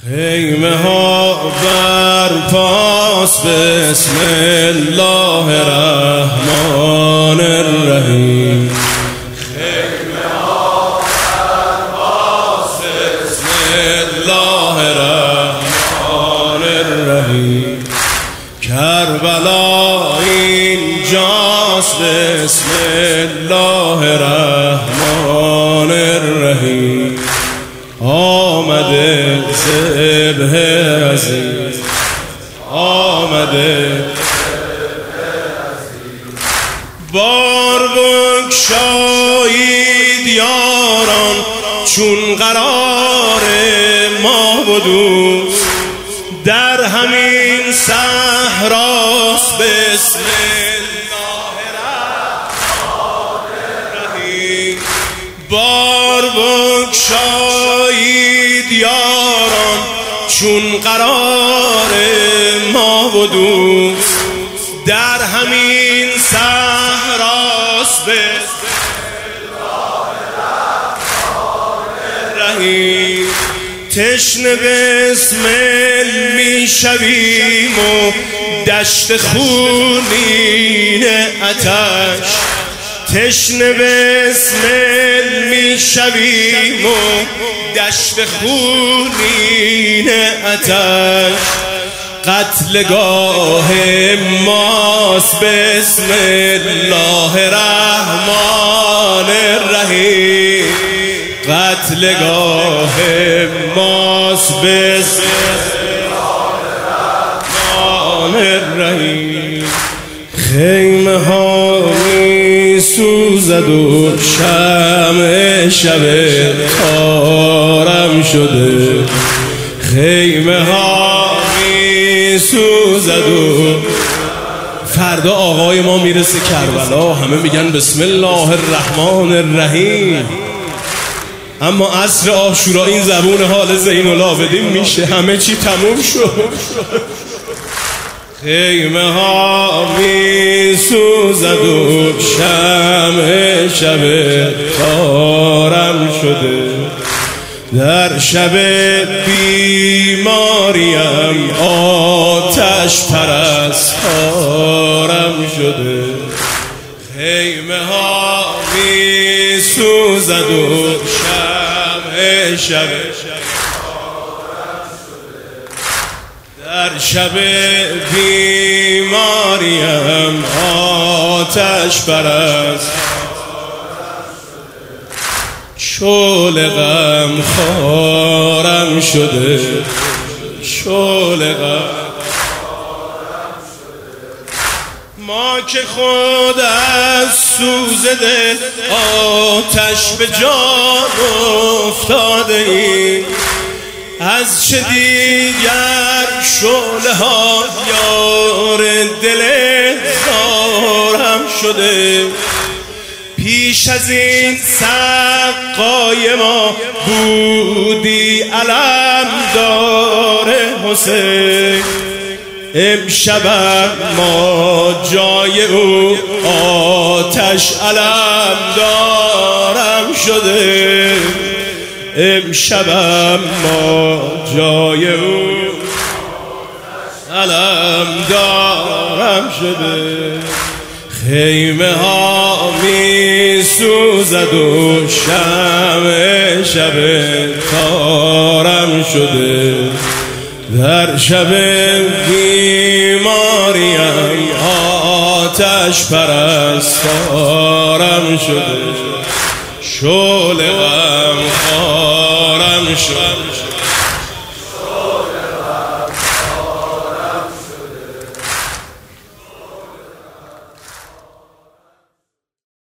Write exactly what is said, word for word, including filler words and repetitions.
خیمه ها برپاس بسم الله الرحمن الرحیم. خیمه ها برپاس بسم الله الرحمن الرحیم. کربلا اینجاست بسم الله الرحمن الرحیم. آمده ذبح عزیز، آمده بار بگشایید یاران چون قرار ما و دوست در همین صحراست بسم الله الرحمن الرحیم. بار بگشایید یاران چون قرار ما و دوست در همین صحراست بسم الله الرحمن الرحیم. تشنه بسمل می شویم و دشت خونین آتش، تشنه بسمل می شویم و دشت خونین آتش. قتلگاه ماست بسم الله الرحمن الرحیم. قتلگاه ماست بسم الله الرحمن الرحیم. خیمه ها می سوزد و شمع شب تارم شده. خیمه ها می سوزد و فردا آقای ما میرسه کربلا، همه میگن بسم الله الرحمن الرحیم. اما عصر عاشورا این زبون حال زین العابدین میشه، همه چی تموم شد. خیمه ها می سوزد و شمع شب تارم شده. در شب بیماریم آتش پرستارم شده. خیمه ها می سوزد و شمع شب در شب بیماریم آتش پرست. شعله غم خوارم شده، شعله غم ما که خود از سوز دل آتش به جان افتاده ایم. از چه دیگر شعله ها یار دل زارم شده. پیش از این سقای ما بودی علمدار حسین. امشب ما جای او آتش علمدارم شده. امشب ما جای او علمدارم شده. خیمه ها می سوزد و شمع شب تارم شده. در شب بیماریم آتش پرستارم شده. شعله غم خوارم شده.